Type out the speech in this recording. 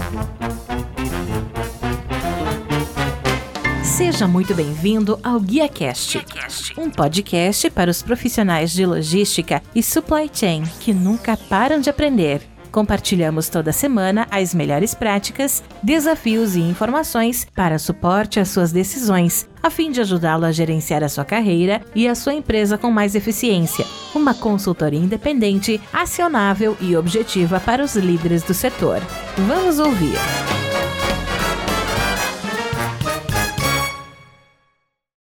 Seja muito bem-vindo ao GuiaCast, um podcast para os profissionais de logística e supply chain que nunca param de aprender. Compartilhamos toda semana as melhores práticas, desafios e informações para suporte às suas decisões, a fim de ajudá-lo a gerenciar a sua carreira e a sua empresa com mais eficiência. Uma consultoria independente, acionável e objetiva para os líderes do setor. Vamos ouvir!